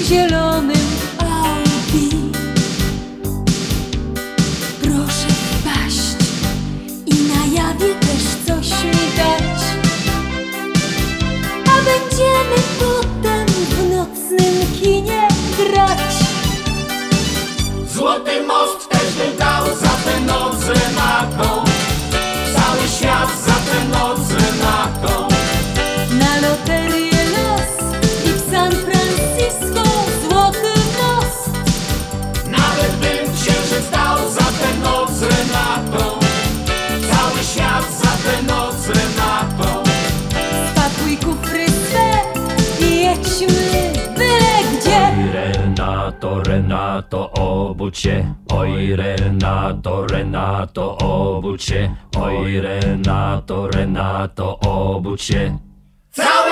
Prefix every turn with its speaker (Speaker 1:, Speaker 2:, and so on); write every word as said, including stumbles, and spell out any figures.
Speaker 1: zielonym Audi. Proszę wpaść i na jawie też coś mi dać, a będziemy potem w nocnym kinie grać.
Speaker 2: Złoty most też bym dał za tę noc Renatą, cały świat za tę noc Renatą.
Speaker 1: Na loterię los i w San Francisco złoty most.
Speaker 2: Nawet bym księżyc dał za tę noc Renatą, cały świat za tę noc Renatą.
Speaker 1: Spakuj kufry swe i jedźmy byle gdzie.
Speaker 3: Oj Renato, Renato, obudź się. Oj Renato, Renato, obudź się. Oj Renato, Renato, obudź się.
Speaker 2: Cały